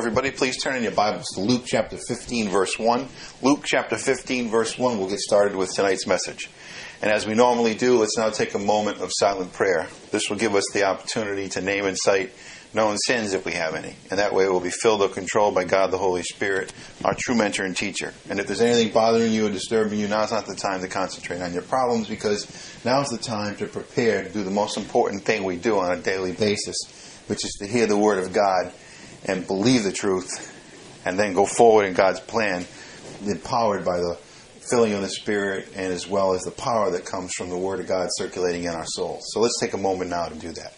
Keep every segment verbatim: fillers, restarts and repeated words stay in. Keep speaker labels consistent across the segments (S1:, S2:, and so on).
S1: everybody. Please turn in your Bibles to Luke chapter fifteen, verse one. Luke chapter fifteen, verse one. We'll get started with tonight's message. And as we normally do, let's now take a moment of silent prayer. This will give us the opportunity to name and cite known sins if we have any. And that way we'll be filled or controlled by God the Holy Spirit, our true mentor and teacher. And if there's anything bothering you or disturbing you, now's not the time to concentrate on your problems, because now's the time to prepare to do the most important thing we do on a daily basis, which is to hear the Word of God and believe the truth, and then go forward in God's plan, empowered by the filling of the Spirit, and as well as the power that comes from the Word of God circulating in our souls. So let's take a moment now to do that.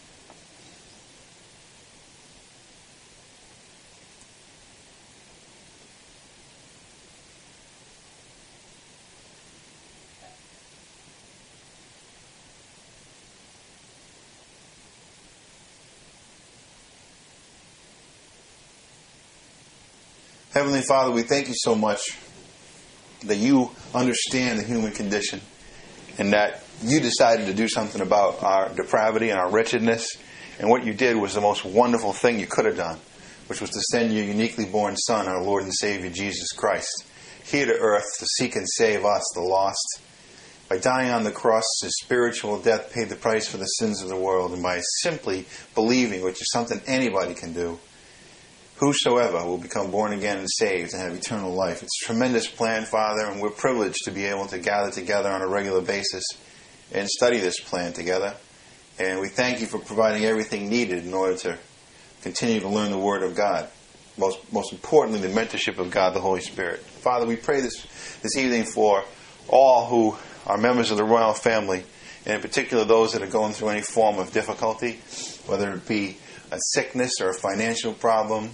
S1: Heavenly Father, we thank you so much that you understand the human condition and that you decided to do something about our depravity and our wretchedness. And what you did was the most wonderful thing you could have done, which was to send your uniquely born Son, our Lord and Savior, Jesus Christ, here to earth to seek and save us, the lost. By dying on the cross, his spiritual death paid the price for the sins of the world. And by simply believing, which is something anybody can do, whosoever will become born again and saved and have eternal life. It's a tremendous plan, Father, and we're privileged to be able to gather together on a regular basis and study this plan together. And we thank you for providing everything needed in order to continue to learn the Word of God. Most, most importantly, the mentorship of God, the Holy Spirit. Father, we pray this, this evening for all who are members of the royal family, and in particular those that are going through any form of difficulty, whether it be a sickness or a financial problem,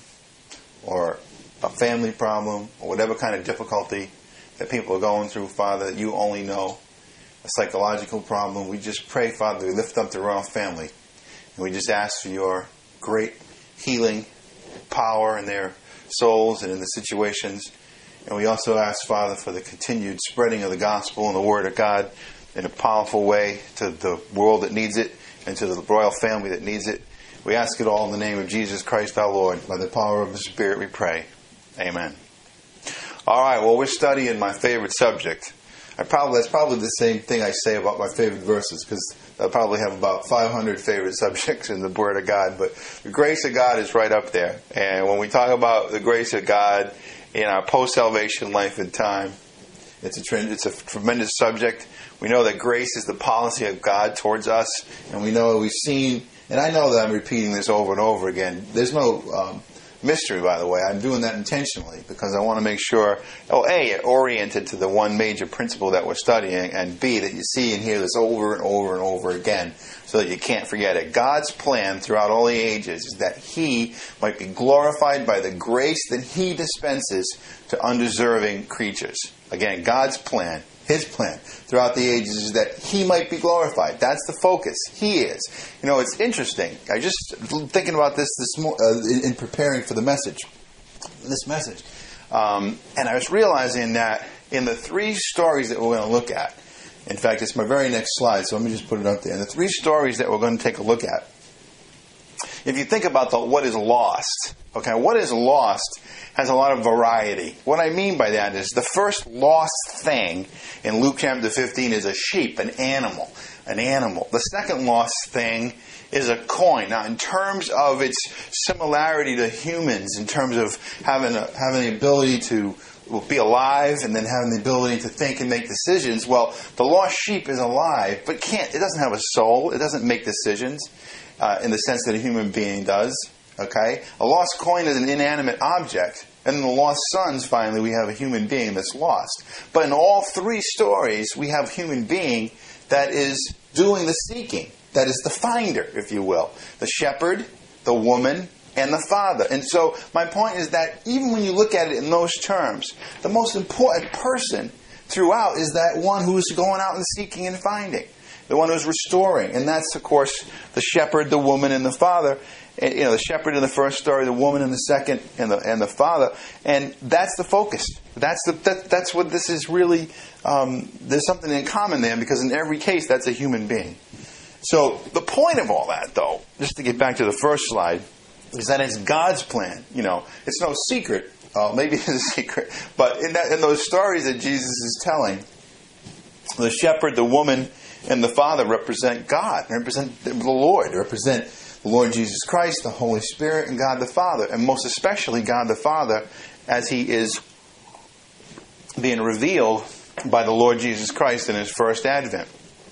S1: or a family problem, or whatever kind of difficulty that people are going through, Father, that you only know, a psychological problem. We just pray, Father, we lift up the royal family, and we just ask for your great healing power in their souls and in the situations. And we also ask, Father, for the continued spreading of the gospel and the Word of God in a powerful way to the world that needs it, and to the royal family that needs it. We ask it all in the name of Jesus Christ our Lord. By the power of the Spirit we pray. Amen. All right, well, we're studying my favorite subject. I probably That's probably the same thing I say about my favorite verses, because I probably have about five hundred favorite subjects in the Word of God. But the grace of God is right up there. And when we talk about the grace of God in our post-salvation life and time, it's a, trend, it's a tremendous subject. We know that grace is the policy of God towards us. And we know we've seen... And I know that I'm repeating this over and over again. There's no um, mystery, by the way. I'm doing that intentionally because I want to make sure, oh, A, oriented to the one major principle that we're studying, and B, that you see and hear this over and over and over again so that you can't forget it. God's plan throughout all the ages is that He might be glorified by the grace that He dispenses to undeserving creatures. Again, God's plan. His plan throughout the ages is that He might be glorified. That's the focus. He is. You know, it's interesting. I just thinking about this this mo- uh, in, in preparing for the message, this message, um, and I was realizing that in the three stories that we're going to look at, in fact, it's my very next slide, so let me just put it up there. In the three stories that we're going to take a look at, if you think about the what is lost, okay, what is lost has a lot of variety. What I mean by that is the first lost thing in Luke chapter fifteen is a sheep, an animal, an animal. The second lost thing is a coin. Now, in terms of its similarity to humans, in terms of having a, having the ability to be alive and then having the ability to think and make decisions, well, the lost sheep is alive, but can't. It doesn't have a soul. It doesn't make decisions uh, in the sense that a human being does. Okay? A lost coin is an inanimate object. And in the lost sons, finally, we have a human being that's lost. But in all three stories, we have a human being that is doing the seeking. That is the finder, if you will. The shepherd, the woman, and the father. And so my point is that even when you look at it in those terms, the most important person throughout is that one who is going out and seeking and finding. The one who's restoring. And that's, of course, the shepherd, the woman, and the father. And, you know, the shepherd in the first story, the woman in the second, and the and the father. And that's the focus. That's the that, that's what this is really. Um, there's something in common there, because in every case, that's a human being. So the point of all that, though, just to get back to the first slide, is that it's God's plan. You know, it's no secret. Uh, maybe it's a secret. But in, that, in those stories that Jesus is telling, the shepherd, the woman, and the father represent God, represent the Lord, represent the Lord Jesus Christ, the Holy Spirit, and God the Father. And most especially God the Father as He is being revealed by the Lord Jesus Christ in His first advent.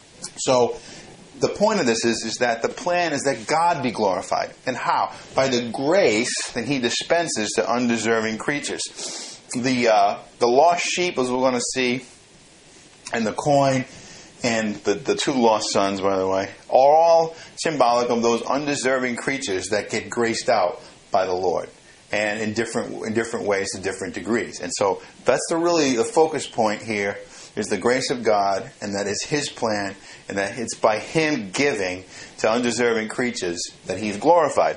S1: So the point of this is, is that the plan is that God be glorified. And how? By the grace that He dispenses to undeserving creatures. The uh, the lost sheep, as we're going to see, and the coin, and the, the two lost sons, by the way, are all symbolic of those undeserving creatures that get graced out by the Lord. And in different in different ways to different degrees. And so that's the really the focus point here, is the grace of God, and that is His plan, and that it's by Him giving to undeserving creatures that He's glorified.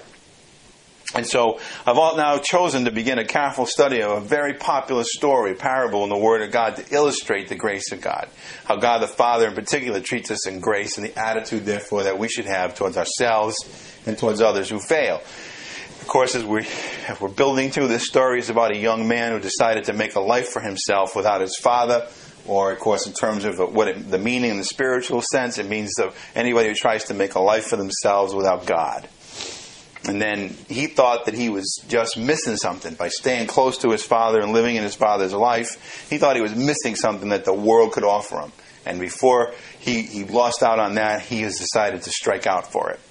S1: And so I've now chosen to begin a careful study of a very popular story, parable in the Word of God, to illustrate the grace of God. How God the Father in particular treats us in grace, and the attitude, therefore, that we should have towards ourselves and towards others who fail. Of course, as we're, as we're building through this story, it's about a young man who decided to make a life for himself without his father. Or, of course, in terms of what it, the meaning in the spiritual sense, it means of anybody who tries to make a life for themselves without God. And then he thought that he was just missing something by staying close to his father and living in his father's life. He thought he was missing something that the world could offer him. And before he, he lost out on that, he has decided to strike out for it.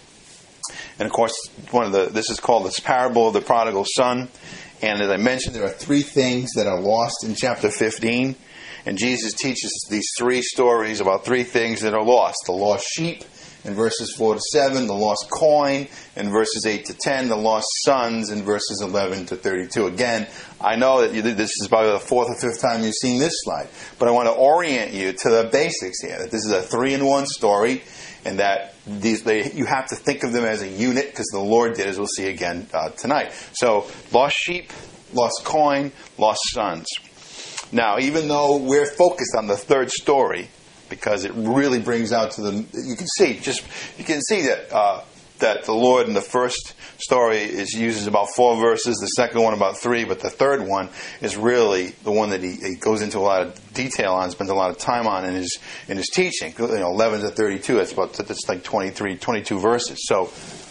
S1: And of course, one of the this is called this parable of the prodigal son. And as I mentioned, there are three things that are lost in chapter fifteen. And Jesus teaches us these three stories about three things that are lost. The lost sheep in verses four to seven, the lost coin in verses eight to ten, the lost sons in verses eleven to thirty-two. Again, I know that you, this is probably the fourth or fifth time you've seen this slide, but I want to orient you to the basics here, that this is a three-in-one story, and that these they, you have to think of them as a unit, because the Lord did, as we'll see again uh, tonight. So, lost sheep, lost coin, lost sons. Now, even though we're focused on the third story, because it really brings out to the, you can see, just you can see that uh, that the Lord in the first story is uses about four verses, the second one about three, but the third one is really the one that he, he goes into a lot of detail on, spends a lot of time on in his in his teaching. You know, eleven to thirty-two. That's about that's like twenty-three, twenty-two verses. So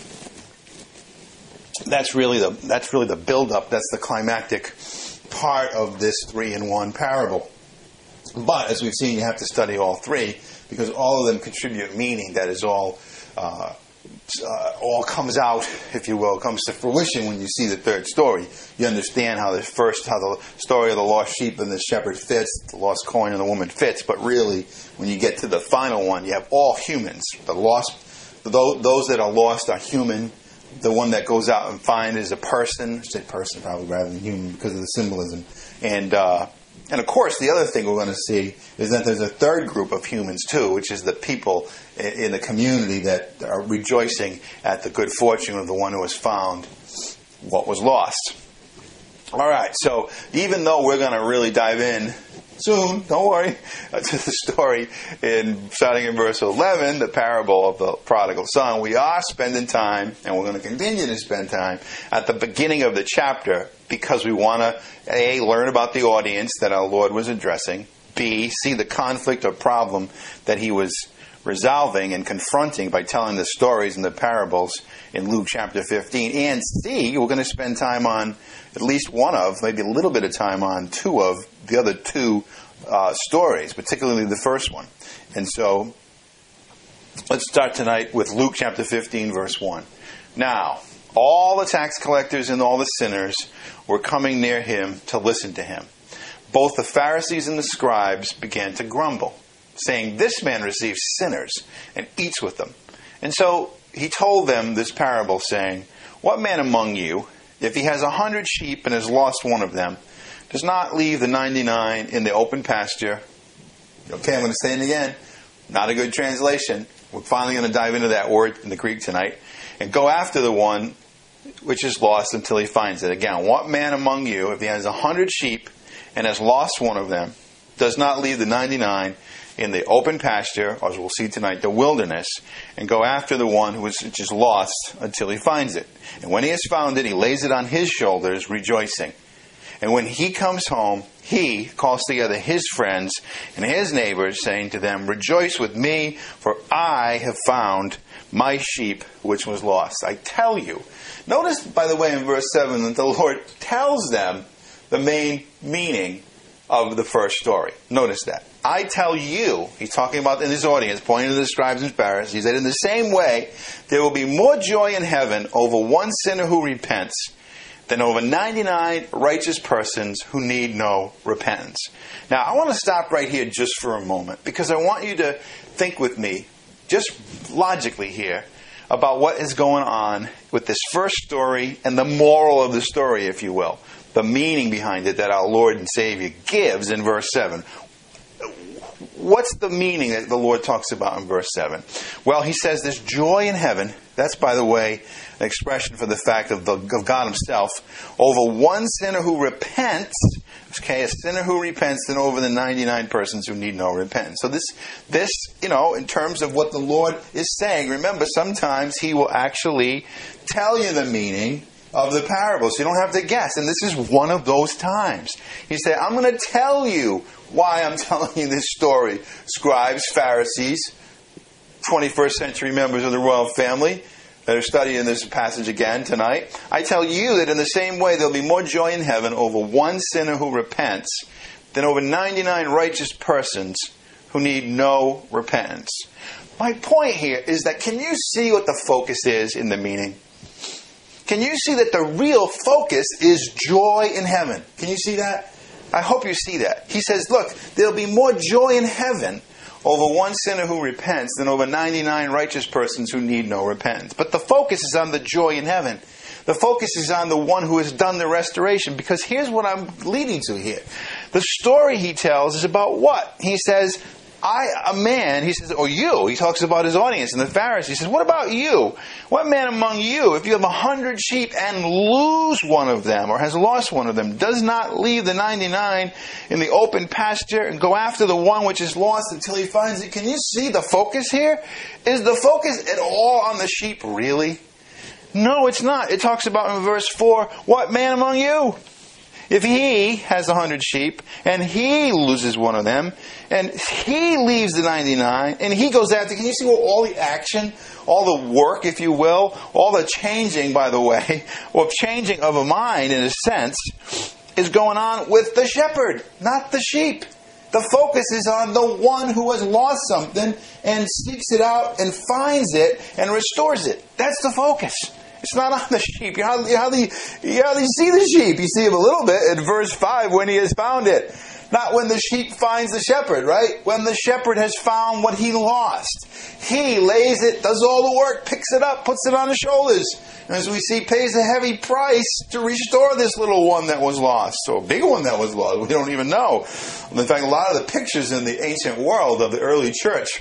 S1: that's really the that's really the build up. That's the climactic part of this three-in-one parable. But, as we've seen, you have to study all three, because all of them contribute meaning that is all uh, uh, all comes out, if you will, comes to fruition when you see the third story. You understand how the first, how the story of the lost sheep and the shepherd fits, the lost coin and the woman fits, but really, when you get to the final one, you have all humans. The lost, those that are lost are human. The one that goes out and finds is a person. I say person probably rather than human because of the symbolism. And uh, and of course, the other thing we're going to see is that there's a third group of humans too, which is the people in the community that are rejoicing at the good fortune of the one who has found what was lost. All right, so even though we're going to really dive in soon, don't worry, to the story in starting in verse eleven, the parable of the prodigal son, we are spending time, and we're going to continue to spend time at the beginning of the chapter, because we want to, A, learn about the audience that our Lord was addressing, B, see the conflict or problem that he was resolving and confronting by telling the stories and the parables in Luke chapter fifteen, and C, we're going to spend time on at least one of, maybe a little bit of time on two of the other two uh, stories, particularly the first one. And so, let's start tonight with Luke chapter fifteen, verse one. Now, all the tax collectors and all the sinners were coming near him to listen to him. Both the Pharisees and the scribes began to grumble, saying, "This man receives sinners and eats with them." And so he told them this parable, saying, "What man among you, if he has a hundred sheep and has lost one of them, does not leave the ninety-nine in the open pasture?" Okay, I'm going to say it again. Not a good translation. We're finally going to dive into that word in the Greek tonight. "And go after the one which is lost until he finds it." Again, what man among you, if he has a hundred sheep and has lost one of them, does not leave the ninety-nine in the open pasture, or as we'll see tonight, the wilderness, and go after the one who is just lost until he finds it. And when he has found it, he lays it on his shoulders, rejoicing. And when he comes home, he calls together his friends and his neighbors, saying to them, "Rejoice with me, for I have found my sheep which was lost." I tell you. Notice, by the way, in verse seven, that the Lord tells them the main meaning of the first story. Notice that. I tell you, he's talking about in his audience, pointing to the scribes and Pharisees, that in the same way, there will be more joy in heaven over one sinner who repents than over ninety-nine righteous persons who need no repentance. Now, I want to stop right here just for a moment, because I want you to think with me, just logically here, about what is going on with this first story and the moral of the story, if you will. The meaning behind it that our Lord and Savior gives in verse seven. What's the meaning that the Lord talks about in verse seven? Well, he says there's joy in heaven. That's, by the way, an expression for the fact of, the, of God himself. Over one sinner who repents, okay, a sinner who repents, than over the ninety-nine persons who need no repentance. So this, this, you know, in terms of what the Lord is saying, remember, sometimes he will actually tell you the meaning of the parable, so you don't have to guess. And this is one of those times. He said, I'm going to tell you why I'm telling you this story. Scribes, Pharisees, twenty-first century members of the royal family that are studying this passage again tonight. I tell you that in the same way there'll be more joy in heaven over one sinner who repents than over ninety-nine righteous persons who need no repentance. My point here is that, can you see what the focus is in the meaning? Can you see that the real focus is joy in heaven? Can you see that? I hope you see that. He says, look, there'll be more joy in heaven over one sinner who repents than over ninety-nine righteous persons who need no repentance. But the focus is on the joy in heaven. The focus is on the one who has done the restoration. Because here's what I'm leading to here. The story he tells is about what? He says, I, a man, he says, or you, he talks about his audience and the Pharisees. He says, what about you? What man among you, if you have a hundred sheep and lose one of them, or has lost one of them, does not leave the ninety-nine in the open pasture and go after the one which is lost until he finds it? Can you see the focus here? Is the focus at all on the sheep, really? No, it's not. It talks about in verse four, what man among you? If he has a hundred sheep, and he loses one of them, and he leaves the ninety-nine, and he goes after, can you see what all the action, all the work, if you will, all the changing, by the way, or changing of a mind, in a sense, is going on with the shepherd, not the sheep. The focus is on the one who has lost something, and seeks it out, and finds it, and restores it. That's the focus. It's not on the sheep. You hardly, you, hardly, you hardly see the sheep. You see him a little bit in verse five when he has found it. Not when the sheep finds the shepherd, right? When the shepherd has found what he lost. He lays it, does all the work, picks it up, puts it on his shoulders. And as we see, pays a heavy price to restore this little one that was lost. So a big one that was lost. We don't even know. In fact, a lot of the pictures in the ancient world of the early church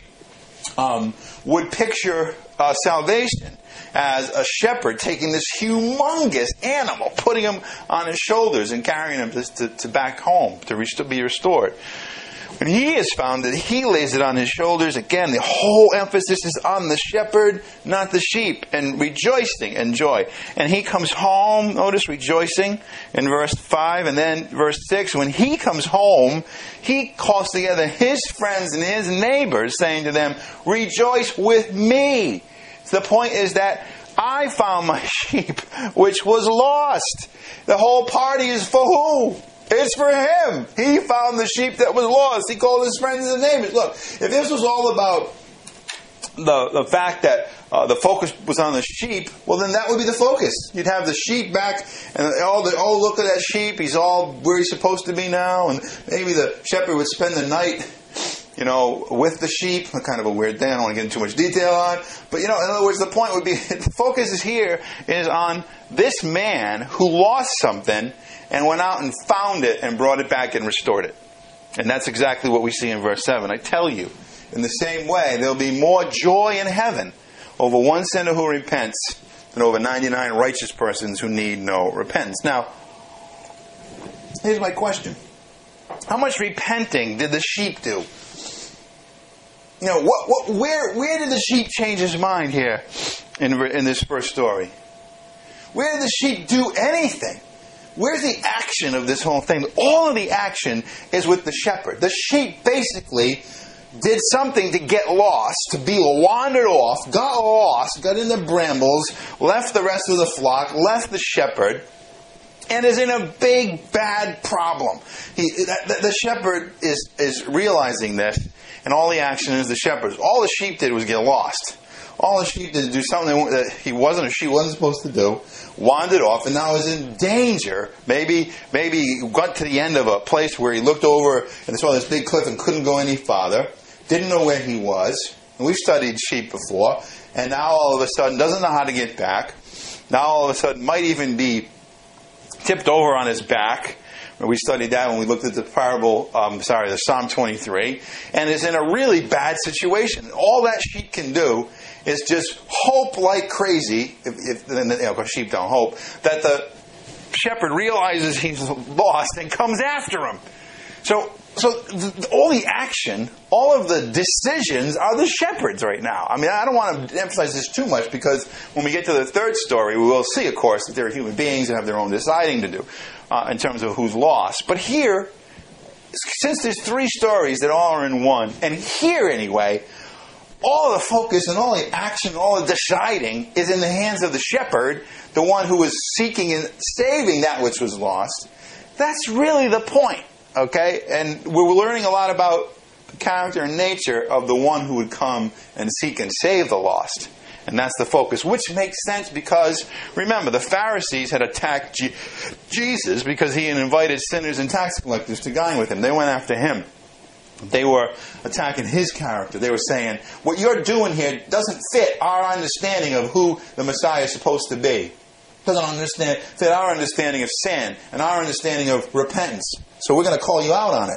S1: um, would picture uh, salvation as a shepherd taking this humongous animal, putting him on his shoulders and carrying him to, to, to back home to re- to be restored. When he has found it, he lays it on his shoulders. Again, the whole emphasis is on the shepherd, not the sheep, and rejoicing and joy. And he comes home, notice rejoicing in verse five, and then verse six. When he comes home, he calls together his friends and his neighbors, saying to them, "Rejoice with me." So the point is that I found my sheep, which was lost. The whole party is for who? It's for him. He found the sheep that was lost. He called his friends and neighbors. Look, if this was all about the, the fact that uh, the focus was on the sheep, well, then that would be the focus. You'd have the sheep back, and all the, oh, look at that sheep. He's all where he's supposed to be now. And maybe the shepherd would spend the night, you know, with the sheep. Kind of a weird thing. I don't want to get into too much detail on. But, you know, in other words, the point would be, the focus is here is on this man who lost something and went out and found it and brought it back and restored it. And that's exactly what we see in verse seven. I tell you, in the same way, there'll be more joy in heaven over one sinner who repents than over ninety-nine righteous persons who need no repentance. Now, here's my question. How much repenting did the sheep do? you know, what, what, where, where did the sheep change his mind here in, in this first story? Where did the sheep do anything? Where's the action of this whole thing? All of the action is with the shepherd. The sheep basically did something to get lost, to be wandered off, got lost, got in the brambles, left the rest of the flock, left the shepherd, and is in a big, bad problem. He, the, the shepherd is, is realizing this, and all the action is the shepherd's. All the sheep did was get lost. All the sheep did was do something that he wasn't or she wasn't supposed to do, wandered off, and now is in danger. Maybe maybe he got to the end of a place where he looked over and saw this big cliff and couldn't go any farther, didn't know where he was. And we've studied sheep before, and now all of a sudden doesn't know how to get back. Now all of a sudden might even be tipped over on his back. We studied that when we looked at the parable, um, sorry, the Psalm twenty-three, and is in a really bad situation. All that sheep can do is just hope like crazy, if, if you know, sheep don't hope, that the shepherd realizes he's lost and comes after him. So, so th- all the action, all of the decisions are the shepherd's right now. I mean, I don't want to emphasize this too much because when we get to the third story, we will see, of course, that they're human beings and have their own deciding to do uh, in terms of who's lost. But here, since there's three stories that all are in one, and here anyway, all the focus and all the action, all the deciding is in the hands of the shepherd, the one who was seeking and saving that which was lost. That's really the point, okay? And we're learning a lot about the character and nature of the one who would come and seek and save the lost. And that's the focus, which makes sense because, remember, the Pharisees had attacked G- Jesus because he had invited sinners and tax collectors to dine with him. They went after him. They were attacking his character. They were saying, what you're doing here doesn't fit our understanding of who the Messiah is supposed to be. Doesn't understand, fit our understanding of sin and our understanding of repentance. So we're going to call you out on it.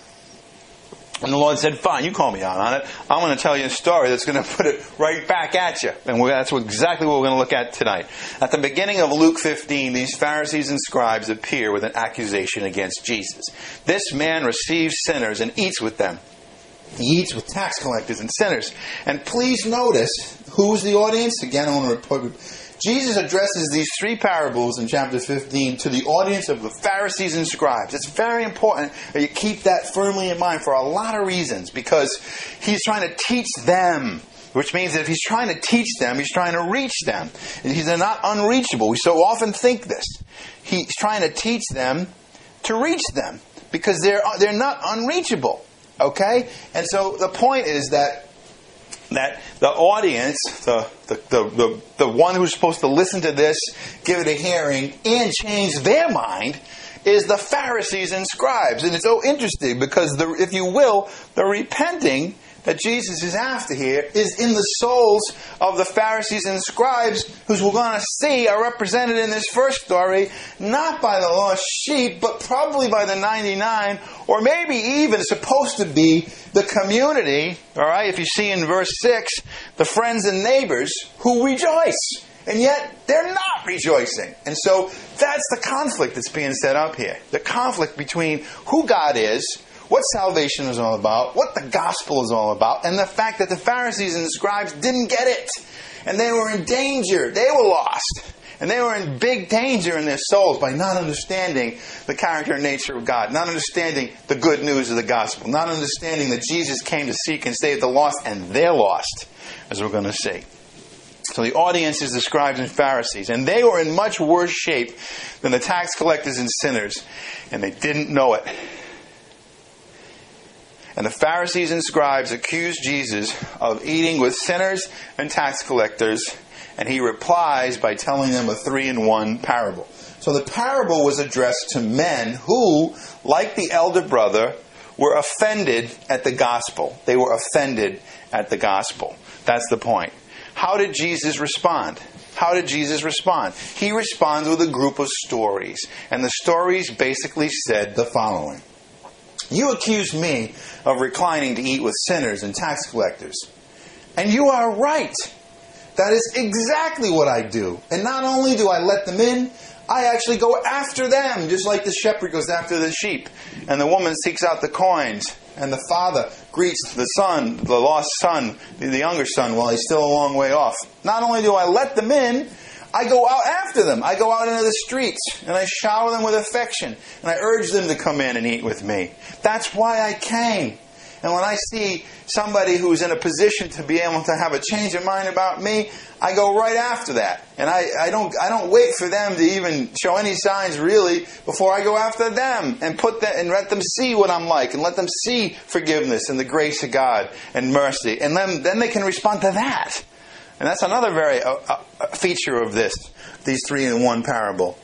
S1: And the Lord said, fine, you call me out on it. I'm going to tell you a story that's going to put it right back at you. And we're, that's what, exactly what we're going to look at tonight. At the beginning of Luke fifteen, these Pharisees and scribes appear with an accusation against Jesus. This man receives sinners and eats with them. He eats with tax collectors and sinners. And please notice, who's the audience? Again, I want to report. Jesus addresses these three parables in chapter fifteen to the audience of the Pharisees and scribes. It's very important that you keep that firmly in mind for a lot of reasons, because he's trying to teach them, which means that if he's trying to teach them, he's trying to reach them. And he's not unreachable. We so often think this. He's trying to teach them to reach them because they're they're not unreachable. Okay? And so the point is that that the audience, the, the, the, the, the one who's supposed to listen to this, give it a hearing, and change their mind, is the Pharisees and scribes. And it's so interesting because, the, if you will, the repenting that Jesus is after here is in the souls of the Pharisees and scribes, whose we're going to see are represented in this first story, not by the lost sheep, but probably by the ninety-nine, or maybe even supposed to be the community, all right, if you see in verse six, the friends and neighbors who rejoice. And yet, they're not rejoicing. And so, that's the conflict that's being set up here. The conflict between who God is, what salvation is all about, what the gospel is all about, and the fact that the Pharisees and the scribes didn't get it. And they were in danger. They were lost. And they were in big danger in their souls by not understanding the character and nature of God, not understanding the good news of the gospel, not understanding that Jesus came to seek and save the lost, and they're lost, as we're going to see. So the audience is the scribes and Pharisees, and they were in much worse shape than the tax collectors and sinners, and they didn't know it. And the Pharisees and scribes accused Jesus of eating with sinners and tax collectors, and he replies by telling them a three-in-one parable. So the parable was addressed to men who, like the elder brother, were offended at the gospel. They were offended at the gospel. That's the point. How did Jesus respond? How did Jesus respond? He responds with a group of stories. And the stories basically said the following. You accuse me of reclining to eat with sinners and tax collectors. And you are right. That is exactly what I do. And not only do I let them in, I actually go after them, just like the shepherd goes after the sheep. And the woman seeks out the coins and the father greets the son, the lost son, the younger son, while he's still a long way off. Not only do I let them in, I go out after them. I go out into the streets, and I shower them with affection, and I urge them to come in and eat with me. That's why I came. And when I see somebody who's in a position to be able to have a change of mind about me, I go right after that. And I, I don't I don't wait for them to even show any signs really before I go after them and put that and let them see what I'm like and let them see forgiveness and the grace of God and mercy. And then, then they can respond to that. And that's another very uh, uh, feature of this, these three in one parable.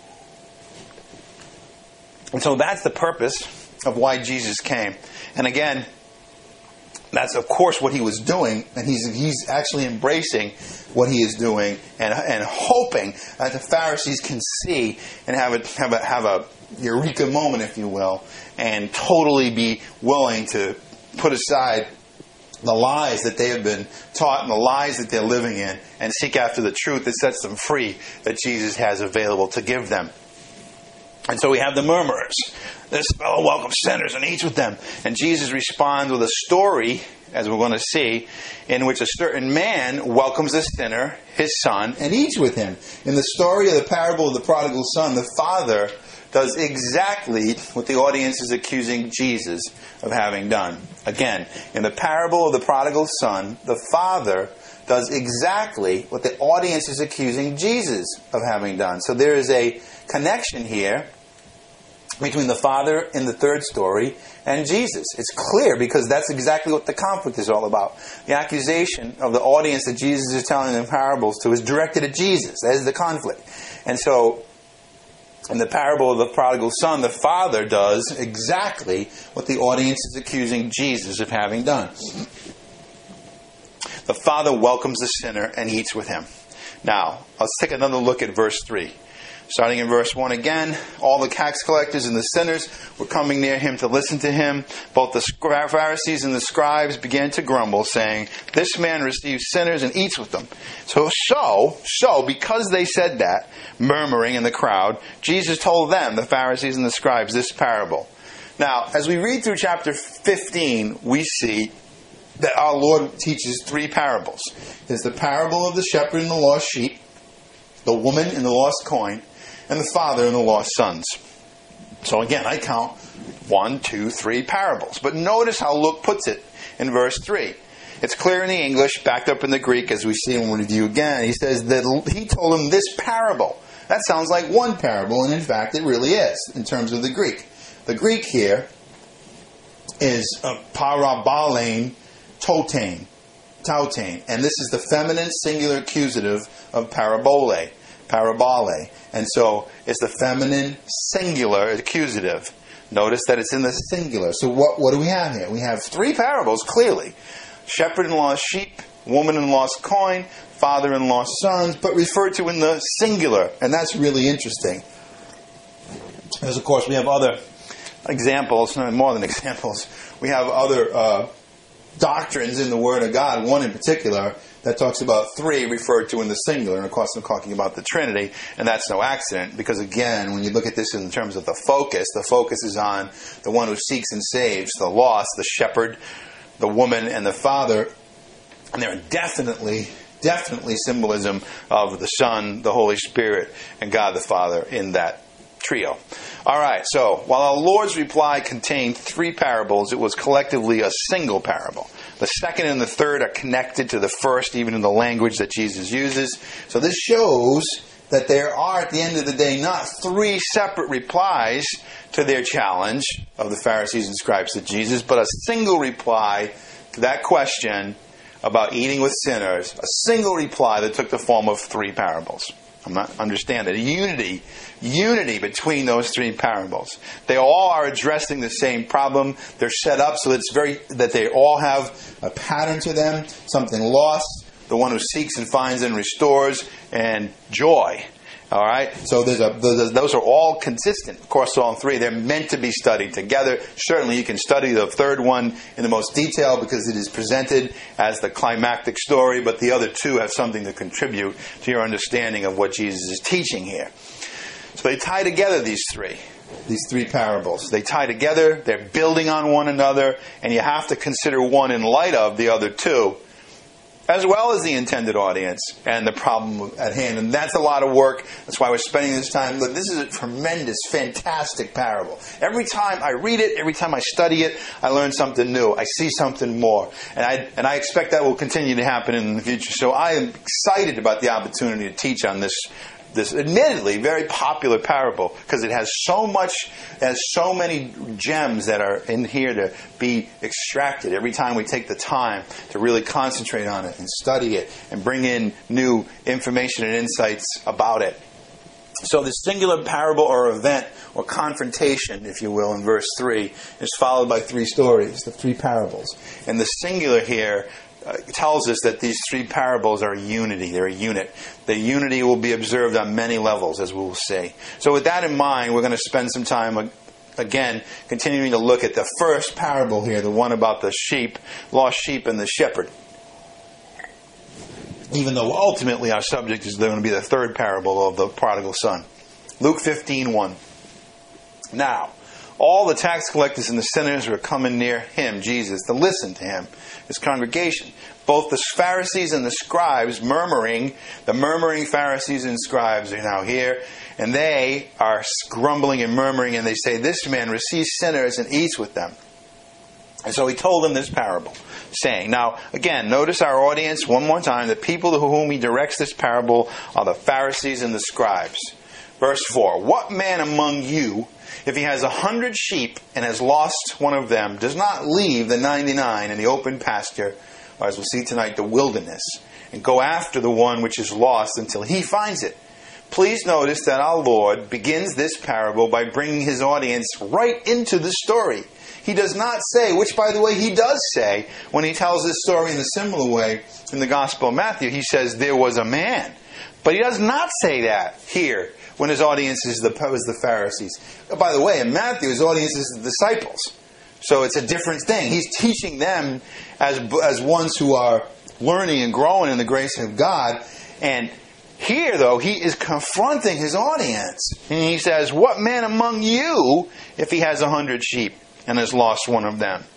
S1: And so that's the purpose of why Jesus came. And again, that's of course what he was doing, and he's he's actually embracing what he is doing and and hoping that the Pharisees can see and have a have a have a eureka moment, if you will, and totally be willing to put aside the lies that they have been taught and the lies that they're living in, and seek after the truth that sets them free, that Jesus has available to give them. And so we have the murmurers. This fellow welcomes sinners and eats with them. And Jesus responds with a story, as we're going to see, in which a certain man welcomes a sinner, his son, and eats with him. In the story of the parable of the prodigal son, the father does exactly what the audience is accusing Jesus of having done. Again, in the parable of the prodigal son, the father does exactly what the audience is accusing Jesus of having done. So there is a connection here between the father in the third story and Jesus. It's clear because that's exactly what the conflict is all about. The accusation of the audience that Jesus is telling them parables to is directed at Jesus. That is the conflict. And so, in the parable of the prodigal son, the father does exactly what the audience is accusing Jesus of having done. The father welcomes the sinner and eats with him. Now, let's take another look at verse three. Starting in verse one again, all the tax collectors and the sinners were coming near him to listen to him. Both the Pharisees and the scribes began to grumble, saying, "This man receives sinners and eats with them." So, so, so, because they said that, murmuring in the crowd, Jesus told them, the Pharisees and the scribes, this parable. Now, as we read through chapter fifteen, we see that our Lord teaches three parables. There's the parable of the shepherd and the lost sheep, the woman and the lost coin, and the father and the lost sons. So again, I count one, two, three parables. But notice how Luke puts it in verse three. It's clear in the English, backed up in the Greek, as we see when we review again. He says that he told him this parable. That sounds like one parable, and in fact it really is, in terms of the Greek. The Greek here is uh, parabalein totain, tautain, and this is the feminine singular accusative of parabole, parabole. And so it's the feminine singular accusative. Notice that it's in the singular. So what, what do we have here? We have three parables, clearly. Shepherd and lost sheep, woman and lost coin, father and lost sons, but referred to in the singular. And that's really interesting. Because, of course, we have other examples, no, more than examples. We have other uh, doctrines in the Word of God, one in particular that talks about three referred to in the singular. And of course I'm talking about the Trinity, and that's no accident, because again, when you look at this in terms of the focus, the focus is on the one who seeks and saves, the lost, the shepherd, the woman, and the father. And there are definitely, definitely symbolism of the Son, the Holy Spirit, and God the Father in that trio. All right, so while our Lord's reply contained three parables, it was collectively a single parable. The second and the third are connected to the first, even in the language that Jesus uses. So this shows that there are, at the end of the day, not three separate replies to their challenge of the Pharisees and scribes to Jesus, but a single reply to that question about eating with sinners, a single reply that took the form of three parables. I'm not understanding. Unity, unity between those three parables. They all are addressing the same problem. They're set up so that it's very that they all have a pattern to them. Something lost, the one who seeks and finds and restores, and joy. All right. So there's a those are all consistent. Of course, all three they're meant to be studied together. Certainly, you can study the third one in the most detail because it is presented as the climactic story. But the other two have something to contribute to your understanding of what Jesus is teaching here. So they tie together these three. these three parables. They tie together, they're building on one another, and you have to consider one in light of the other two, as well as the intended audience and the problem at hand. And that's a lot of work. That's why we're spending this time. Look, this is a tremendous, fantastic parable. Every time I read it, every time I study it, I learn something new. I see something more. And I, and I expect that will continue to happen in the future. So I am excited about the opportunity to teach on this this admittedly very popular parable, because it has so much, has so many gems that are in here to be extracted every time we take the time to really concentrate on it and study it and bring in new information and insights about it. So the singular parable or event or confrontation, if you will, in verse three is followed by three stories, the three parables. And the singular here Uh, tells us that these three parables are a unity. They're a unit. The unity will be observed on many levels, as we will see. So with that in mind, we're going to spend some time, again, continuing to look at the first parable here, the one about the sheep, lost sheep and the shepherd. Even though ultimately our subject is going to be the third parable of the prodigal son. Luke fifteen one. Now, all the tax collectors and the sinners were coming near him, Jesus, to listen to him, his congregation. Both the Pharisees and the scribes murmuring, the murmuring Pharisees and scribes are now here, and they are grumbling and murmuring, and they say, this man receives sinners and eats with them. And so he told them this parable, saying, now, again, notice our audience one more time. The people to whom he directs this parable are the Pharisees and the scribes. Verse four, what man among you, if he has a hundred sheep and has lost one of them, does not leave the ninety-nine in the open pasture, or as we'll see tonight, the wilderness, and go after the one which is lost until he finds it? Please notice that our Lord begins this parable by bringing his audience right into the story. He does not say, which by the way he does say, when he tells this story in a similar way in the Gospel of Matthew, he says, there was a man. But he does not say that here, when his audience is the, is the Pharisees. By the way, in Matthew, his audience is the disciples. So it's a different thing. He's teaching them as, as ones who are learning and growing in the grace of God. And here, though, he is confronting his audience. And he says, what man among you, if he has a hundred sheep and has lost one of them?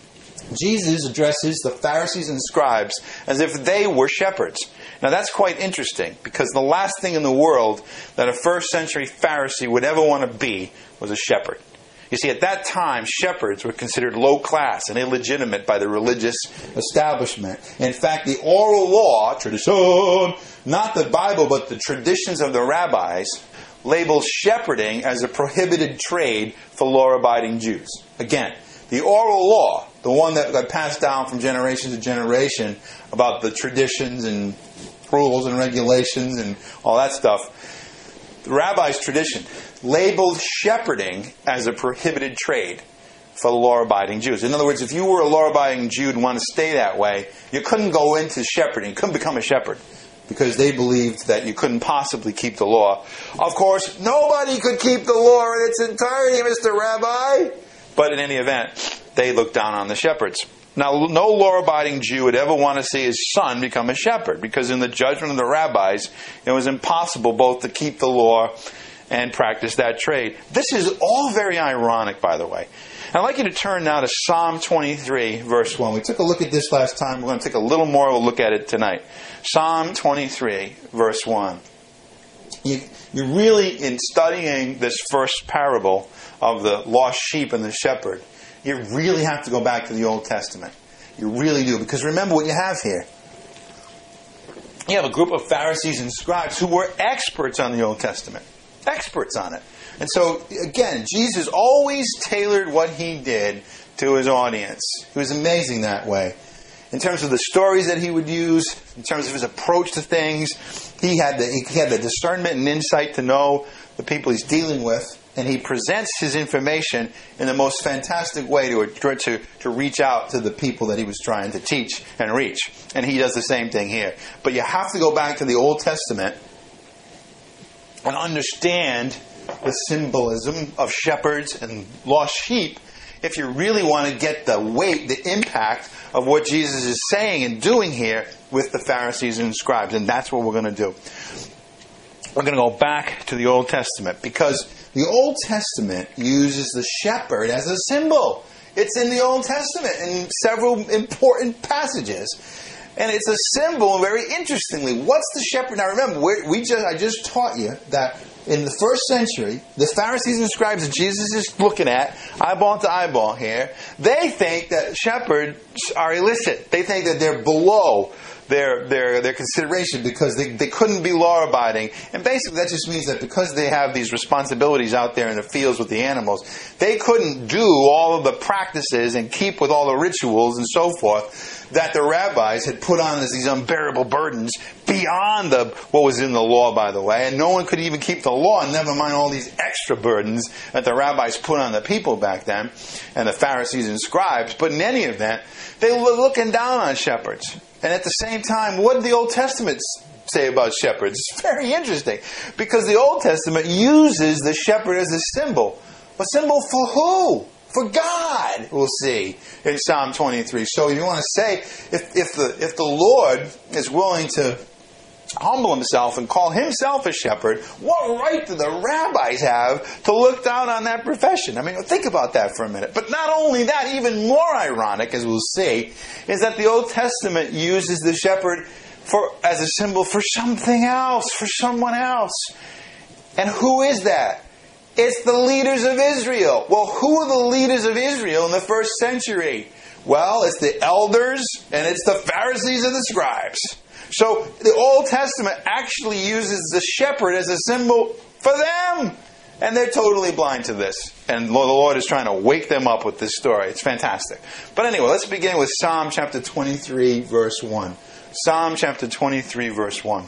S1: Jesus addresses the Pharisees and scribes as if they were shepherds. Now that's quite interesting, because the last thing in the world that a first century Pharisee would ever want to be was a shepherd. You see, at that time, shepherds were considered low class and illegitimate by the religious establishment. In fact, the oral law, tradition, not the Bible, but the traditions of the rabbis, labels shepherding as a prohibited trade for law-abiding Jews. Again, the oral law, the one that got passed down from generation to generation about the traditions and rules and regulations and all that stuff, the rabbi's tradition labeled shepherding as a prohibited trade for the law-abiding Jews. In other words, if you were a law-abiding Jew and want to stay that way, you couldn't go into shepherding. You couldn't become a shepherd, because they believed that you couldn't possibly keep the law. Of course, nobody could keep the law in its entirety, Mister Rabbi. But in any event, they looked down on the shepherds. Now, no law-abiding Jew would ever want to see his son become a shepherd, because in the judgment of the rabbis, it was impossible both to keep the law and practice that trade. This is all very ironic, by the way. And I'd like you to turn now to Psalm twenty-three, verse one. We took a look at this last time. We're going to take a little more of a look at it tonight. Psalm twenty-three, verse one. You, you really, in studying this first parable of the lost sheep and the shepherd, you really have to go back to the Old Testament. You really do. Because remember what you have here. You have a group of Pharisees and scribes who were experts on the Old Testament. Experts on it. And so, again, Jesus always tailored what he did to his audience. He was amazing that way. In terms of the stories that he would use, in terms of his approach to things, he had the, he had the discernment and insight to know the people he's dealing with. And he presents his information in the most fantastic way to, to, to reach out to the people that he was trying to teach and reach. And he does the same thing here. But you have to go back to the Old Testament and understand the symbolism of shepherds and lost sheep if you really want to get the weight, the impact of what Jesus is saying and doing here with the Pharisees and scribes. And that's what we're going to do. We're going to go back to the Old Testament, because The Old Testament uses the shepherd as a symbol. It's in the Old Testament in several important passages. And it's a symbol, very interestingly. What's the shepherd? Now remember, we we just I just taught you that in the first century, the Pharisees and scribes that Jesus is looking at, eyeball to eyeball here, they think that shepherds are illicit. They think that they're below their their their consideration because they, they couldn't be law-abiding. And basically that just means that because they have these responsibilities out there in the fields with the animals, they couldn't do all of the practices and keep with all the rituals and so forth that the rabbis had put on as these unbearable burdens beyond the what was in the law, by the way. And no one could even keep the law, and never mind all these extra burdens that the rabbis put on the people back then, and the Pharisees and scribes. But in any event, they were looking down on shepherds. And at the same time, what did the Old Testament say about shepherds? It's very interesting, because the Old Testament uses the shepherd as a symbol. A symbol for who? For God, we'll see in Psalm twenty-three. So you want to say, if, if the if the Lord is willing to humble himself and call himself a shepherd, what right do the rabbis have to look down on that profession? I mean, think about that for a minute. But not only that, even more ironic, as we'll see, is that the Old Testament uses the shepherd for as a symbol for something else, for someone else. And who is that? It's the leaders of Israel. Well, who are the leaders of Israel in the first century? Well, it's the elders and it's the Pharisees and the scribes. So the Old Testament actually uses the shepherd as a symbol for them. And they're totally blind to this. And the Lord is trying to wake them up with this story. It's fantastic. But anyway, let's begin with Psalm chapter twenty-three, verse one. Psalm chapter twenty-three, verse one.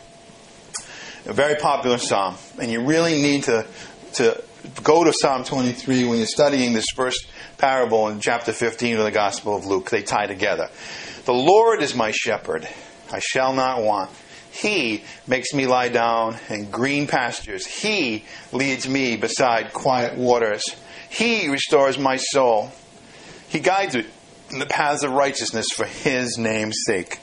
S1: A very popular psalm. And you really need to to go to Psalm twenty-three when you're studying this first parable in chapter fifteen of the Gospel of Luke. They tie together. The Lord is my shepherd. I shall not want. He makes me lie down in green pastures. He leads me beside quiet waters. He restores my soul. He guides me in the paths of righteousness for His name's sake.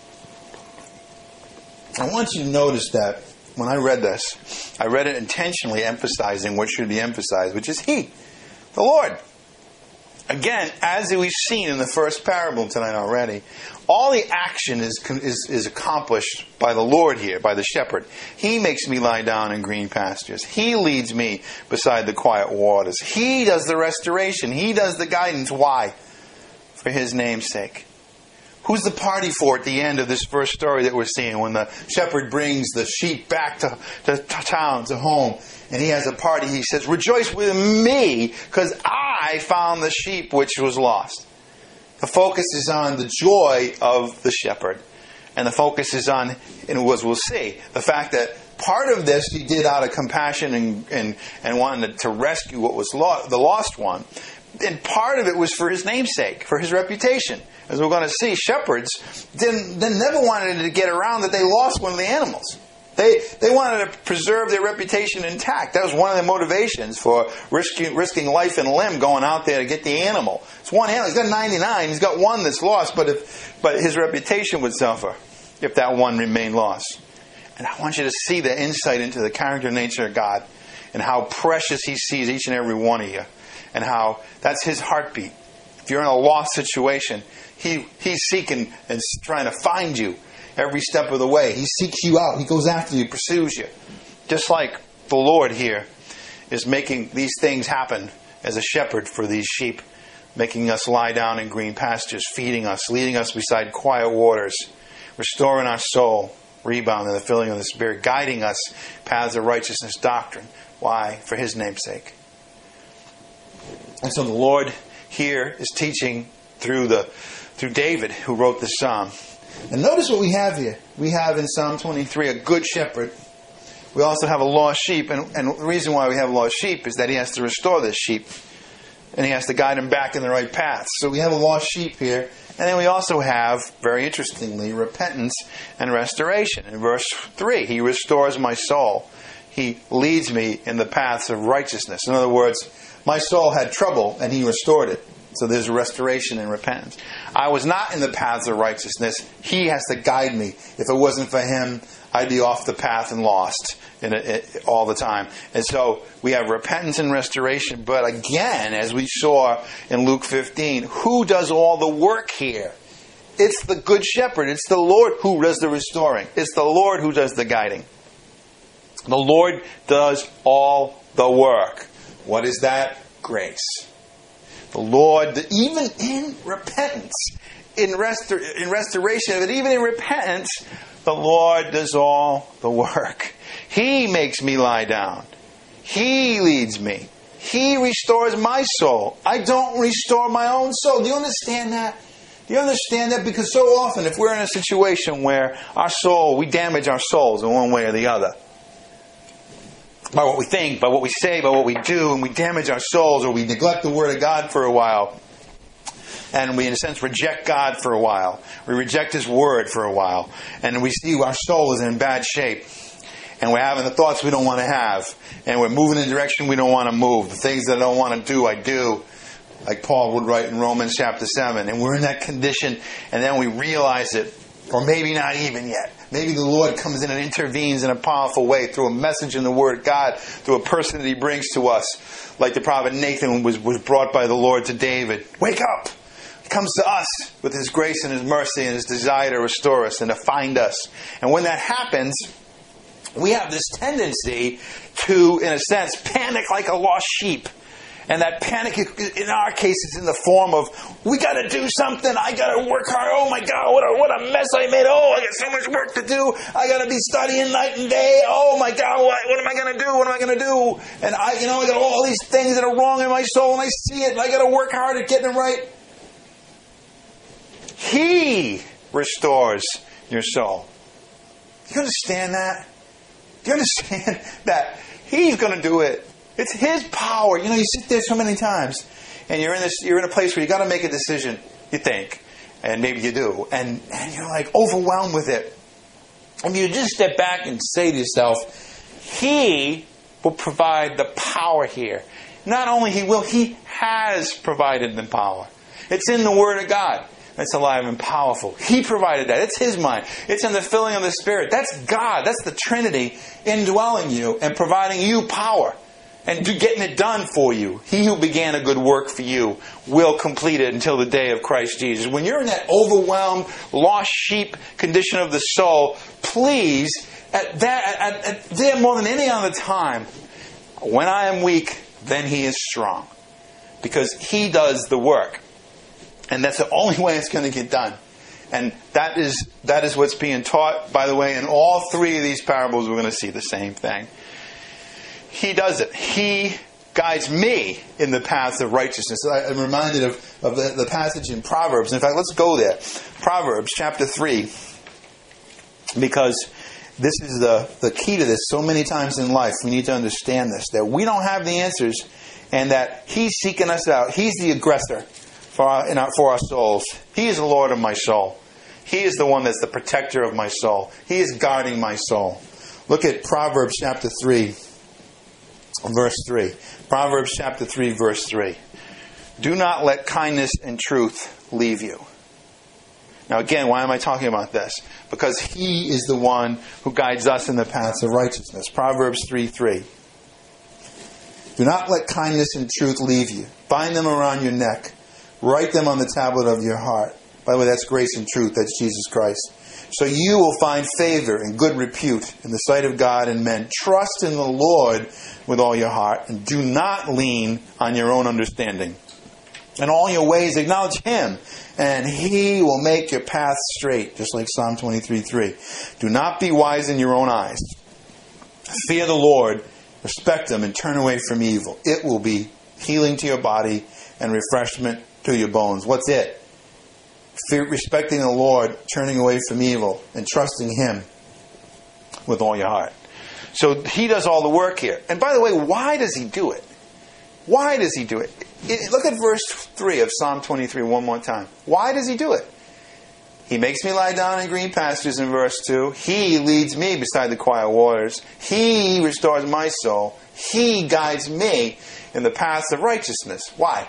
S1: I want you to notice that when I read this, I read it intentionally emphasizing what should be emphasized, which is He, the Lord. Again, as we've seen in the first parable tonight already, all the action is, is, is accomplished by the Lord here, by the shepherd. He makes me lie down in green pastures. He leads me beside the quiet waters. He does the restoration. He does the guidance. Why? For His name's sake. Who's the party for at the end of this first story that we're seeing when the shepherd brings the sheep back to, to, to town, to home, and he has a party? He says, "Rejoice with me because I found the sheep which was lost." The focus is on the joy of the shepherd. And the focus is on, and as we'll see, the fact that part of this he did out of compassion and, and, and wanting to rescue what was lost, the lost one. And part of it was for His namesake, for His reputation. As we're going to see, shepherds didn't, they never wanted to get around that they lost one of the animals. They they wanted to preserve their reputation intact. That was one of their motivations for risking, risking life and limb going out there to get the animal. It's one animal. He's got ninety-nine. He's got one that's lost, but if but his reputation would suffer if that one remained lost. And I want you to see the insight into the character and nature of God and how precious He sees each and every one of you and how that's His heartbeat. If you're in a lost situation, He He's seeking and trying to find you every step of the way. He seeks you out. He goes after you, pursues you. Just like the Lord here is making these things happen as a shepherd for these sheep, making us lie down in green pastures, feeding us, leading us beside quiet waters, restoring our soul, rebounding the filling of the Spirit, guiding us paths of righteousness, doctrine. Why? For His name's sake. And so the Lord here is teaching through the through David, who wrote this psalm. And notice what we have here. We have in Psalm twenty-three a good shepherd. We also have a lost sheep. And, and the reason why we have a lost sheep is that He has to restore this sheep. And He has to guide him back in the right path. So we have a lost sheep here. And then we also have, very interestingly, repentance and restoration. In verse three, He restores my soul. He leads me in the paths of righteousness. In other words, my soul had trouble and He restored it. So there's restoration and repentance. I was not in the paths of righteousness. He has to guide me. If it wasn't for Him, I'd be off the path and lost in a, in, all the time. And so we have repentance and restoration. But again, as we saw in Luke fifteen, who does all the work here? It's the Good Shepherd. It's the Lord who does the restoring. It's the Lord who does the guiding. The Lord does all the work. What is that? Grace. The Lord, even in repentance, in, restor- in restoration, but even in repentance, the Lord does all the work. He makes me lie down. He leads me. He restores my soul. I don't restore my own soul. Do you understand that? Do you understand that? Because so often, if we're in a situation where our soul, we damage our souls in one way or the other, by what we think, by what we say, by what we do, and we damage our souls, or we neglect the Word of God for a while, and we, in a sense, reject God for a while. We reject His Word for a while, and we see our soul is in bad shape, and we're having the thoughts we don't want to have, and we're moving in a direction we don't want to move. The things that I don't want to do, I do. Like Paul would write in Romans chapter seven. And we're in that condition, and then we realize it. Or maybe not even yet. Maybe the Lord comes in and intervenes in a powerful way through a message in the Word of God, through a person that He brings to us. Like the prophet Nathan was, was brought by the Lord to David. Wake up! He comes to us with His grace and His mercy and His desire to restore us and to find us. And when that happens, we have this tendency to, in a sense, panic like a lost sheep. And that panic, in our case, is in the form of, we got to do something. I got to work hard. Oh my God, what a, what a mess I made. Oh, I got so much work to do. I got to be studying night and day. Oh my God, what, what am I going to do? What am I going to do? And I, you know, I got all these things that are wrong in my soul, and I see it, and I got to work hard at getting it right. He restores your soul. Do you understand that? Do you understand that He's going to do it? It's His power. You know, you sit there so many times, and you're in this. You're in a place where you got to make a decision. You think, and maybe you do, and, and you're like overwhelmed with it. And you just step back and say to yourself, He will provide the power here. Not only He will, He has provided the power. It's in the Word of God. That's alive and powerful. He provided that. It's His mind. It's in the filling of the Spirit. That's God. That's the Trinity indwelling you and providing you power. And getting it done for you. He who began a good work for you will complete it until the day of Christ Jesus. When you're in that overwhelmed, lost sheep condition of the soul, please, at that, at, at there more than any other time, when I am weak, then He is strong. Because He does the work. And that's the only way it's going to get done. And that is that is what's being taught, by the way, in all three of these parables. We're going to see the same thing. He does it. He guides me in the paths of righteousness. I'm reminded of, of the, the passage in Proverbs. In fact, let's go there. Proverbs chapter three. Because this is the, the key to this. So many times in life, we need to understand this. That we don't have the answers, and that He's seeking us out. He's the aggressor for our, in our, for our souls. He is the Lord of my soul. He is the one that's the protector of my soul. He is guarding my soul. Look at Proverbs chapter three. Verse three. Proverbs chapter three, verse three. Do not let kindness and truth leave you. Now again, why am I talking about this? Because He is the one who guides us in the paths of righteousness. Proverbs three three. Do not let kindness and truth leave you. Bind them around your neck. Write them on the tablet of your heart. By the way, that's grace and truth. That's Jesus Christ. So you will find favor and good repute in the sight of God and men. Trust in the Lord with all your heart, and do not lean on your own understanding. In all your ways acknowledge Him, and He will make your path straight, just like Psalm twenty-three three. Do not be wise in your own eyes. Fear the Lord, respect Him, and turn away from evil. It will be healing to your body and refreshment to your bones. What's it? Fear, respecting the Lord, turning away from evil, and trusting Him with all your heart. So He does all the work here. And by the way, why does He do it? Why does He do it? it look at verse three of Psalm twenty-three one more time. Why does He do it? He makes me lie down in green pastures in verse two. He leads me beside the quiet waters. He restores my soul. He guides me in the paths of righteousness. Why?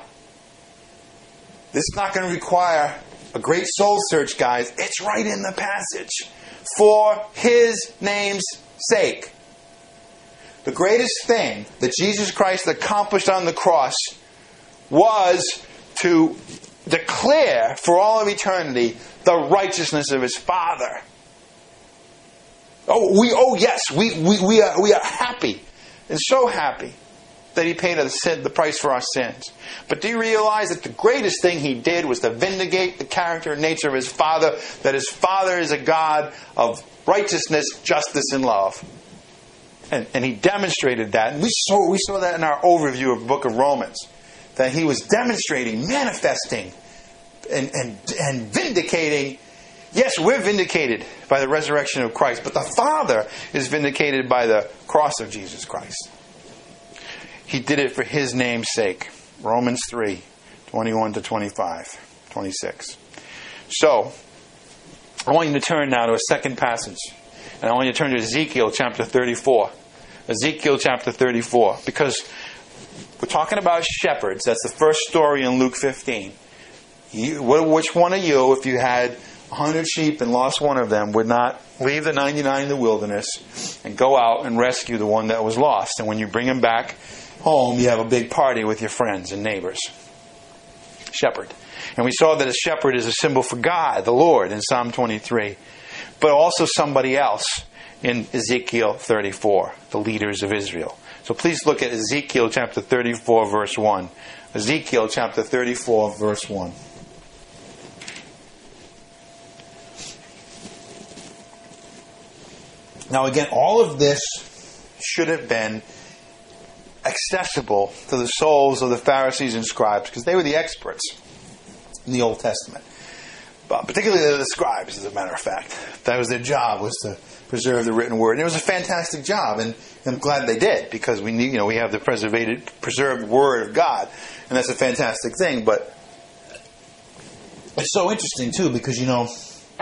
S1: This is not going to require a great soul search, guys. It's right in the passage. for His name's sake. The greatest thing that Jesus Christ accomplished on the cross was to declare for all of eternity the righteousness of His Father. Oh, we, oh yes, we, we, we, are, we are happy and so happy that He paid the, sin, the price for our sins. But do you realize that the greatest thing He did was to vindicate the character and nature of His Father, that His Father is a God of righteousness, justice, and love. And, and He demonstrated that. And we saw, we saw that in our overview of the book of Romans. That He was demonstrating, manifesting, and, and, and vindicating. Yes, we're vindicated by the resurrection of Christ, but the Father is vindicated by the cross of Jesus Christ. He did it for His name's sake. Romans three, twenty-one to twenty-five, twenty-six. So, I want you to turn now to a second passage. And I want you to turn to Ezekiel chapter thirty-four. Ezekiel chapter thirty-four. Because we're talking about shepherds. That's the first story in Luke fifteen. You, which one of you, if you had a hundred sheep and lost one of them, would not leave the ninety-nine in the wilderness and go out and rescue the one that was lost? And when you bring him back home, you have a big party with your friends and neighbors. Shepherd. And we saw that a shepherd is a symbol for God, the Lord, in Psalm twenty-three. But also somebody else in Ezekiel thirty-four, the leaders of Israel. So please look at Ezekiel chapter thirty-four, verse one. Ezekiel chapter thirty-four, verse one. Now again, all of this should have been accessible to the souls of the Pharisees and scribes, because they were the experts in the Old Testament. But particularly the scribes, as a matter of fact. That was their job, was to preserve the written word. And it was a fantastic job, and I'm glad they did, because we need, you know, we have the preserved, preserved word of God, and that's a fantastic thing. But it's so interesting too, because you know,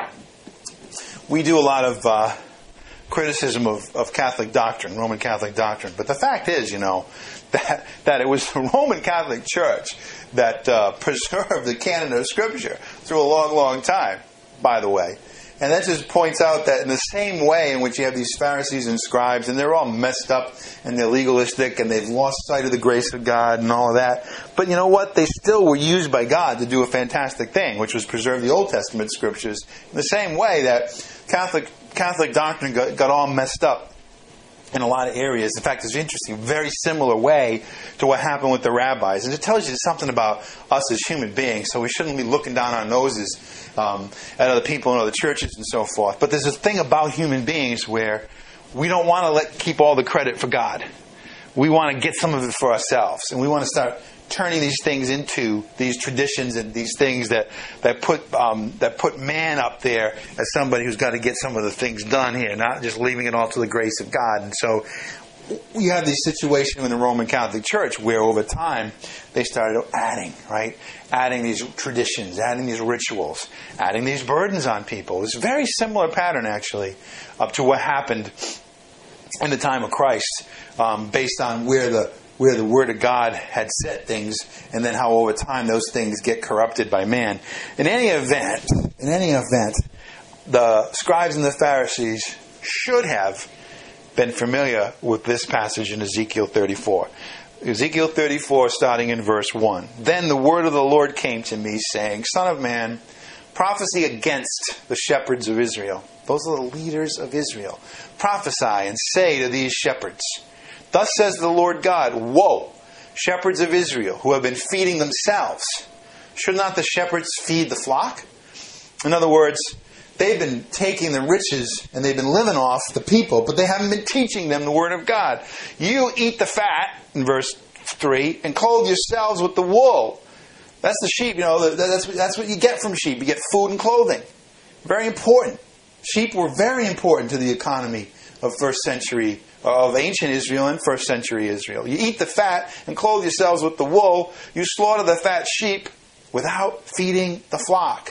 S1: we do a lot of uh, criticism of, of Catholic doctrine, Roman Catholic doctrine. But the fact is, you know, that that it was the Roman Catholic Church that uh, preserved the canon of Scripture through a long, long time, by the way. And that just points out that in the same way in which you have these Pharisees and scribes, and they're all messed up, and they're legalistic, and they've lost sight of the grace of God and all of that. But you know what? They still were used by God to do a fantastic thing, which was preserve the Old Testament Scriptures in the same way that Catholic Catholic doctrine got, got all messed up in a lot of areas. In fact, it's interesting, very similar way to what happened with the rabbis. And it tells you something about us as human beings, so we shouldn't be looking down our noses um, at other people and other churches and so forth. But there's a thing about human beings where we don't want to let keep all the credit for God. We want to get some of it for ourselves. And we want to start turning these things into these traditions and these things that that put um, that put man up there as somebody who's got to get some of the things done here, not just leaving it all to the grace of God. And so you have this situation in the Roman Catholic Church where over time they started adding, right? Adding these traditions, adding these rituals, adding these burdens on people. It's a very similar pattern, actually, up to what happened in the time of Christ, um, based on where the where the Word of God had set things, and then how over time those things get corrupted by man. In any event, in any event, the scribes and the Pharisees should have been familiar with this passage in Ezekiel thirty-four. Ezekiel thirty-four, starting in verse one. Then the word of the Lord came to me, saying, Son of man, prophesy against the shepherds of Israel. Those are the leaders of Israel. Prophesy and say to these shepherds, Thus says the Lord God, Woe, shepherds of Israel, who have been feeding themselves. Should not the shepherds feed the flock? In other words, they've been taking the riches and they've been living off the people, but they haven't been teaching them the Word of God. You eat the fat, in verse three, and clothe yourselves with the wool. That's the sheep, you know, that's, that's what you get from sheep. You get food and clothing. Very important. Sheep were very important to the economy of first century of ancient Israel and first century Israel. You eat the fat and clothe yourselves with the wool. You slaughter the fat sheep without feeding the flock.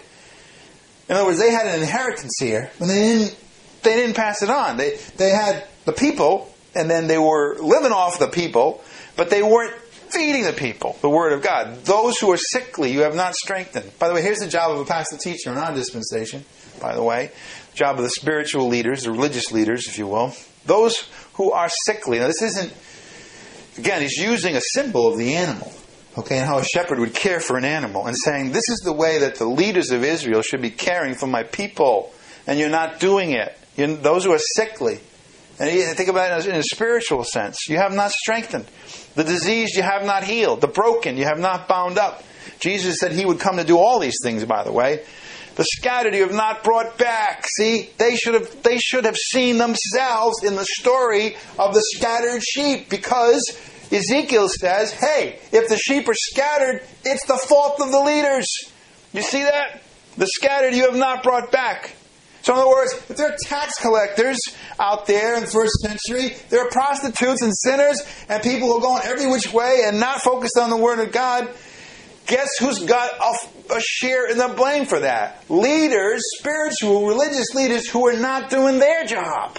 S1: In other words, they had an inheritance here, and they didn't they didn't pass it on. They they had the people, and then they were living off the people, but they weren't feeding the people the Word of God. Those who are sickly, you have not strengthened. By the way, here's the job of a pastor teacher in our dispensation, by the way. job of the spiritual leaders, the religious leaders, if you will. Those who are sickly. Now, this isn't, again, he's using a symbol of the animal. Okay, and how a shepherd would care for an animal. And saying, this is the way that the leaders of Israel should be caring for my people. And you're not doing it. You're, those who are sickly. And you think about it in a spiritual sense. You have not strengthened. The diseased you have not healed. The broken you have not bound up. Jesus said he would come to do all these things, by the way. The scattered you have not brought back. See, they should have they should have seen themselves in the story of the scattered sheep, because Ezekiel says, hey, if the sheep are scattered, it's the fault of the leaders. You see that? The scattered you have not brought back. So in other words, if there are tax collectors out there in the first century, there are prostitutes and sinners and people who are going every which way and not focused on the Word of God, guess who's got a, a share in the blame for that? Leaders, spiritual, religious leaders who are not doing their job.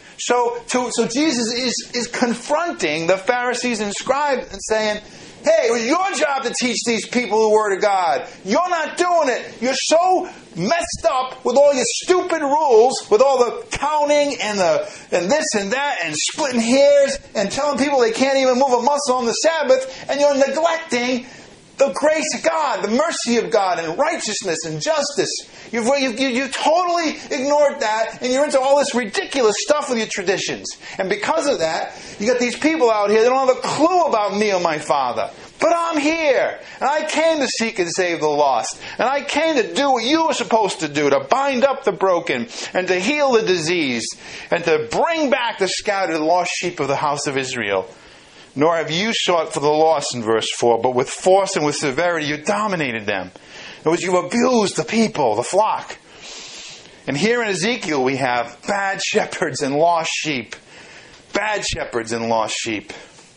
S1: So, to, so Jesus is, is confronting the Pharisees and scribes and saying, hey, it was your job to teach these people the Word of God. You're not doing it. You're so messed up with all your stupid rules, with all the counting and the and this and that and splitting hairs and telling people they can't even move a muscle on the Sabbath, and you're neglecting the grace of God, the mercy of God, and righteousness and justice. You've, you've, you totally ignored that, and you're into all this ridiculous stuff with your traditions. And because of that, you got these people out here that don't have a clue about me or my Father. But I'm here, and I came to seek and save the lost. And I came to do what you were supposed to do, to bind up the broken, and to heal the diseased, and to bring back the scattered lost sheep of the house of Israel. Nor have you sought for the lost, in verse four, but with force and with severity you dominated them. In other words, you've abused the people, the flock. And here in Ezekiel we have bad shepherds and lost sheep. Bad shepherds and lost sheep.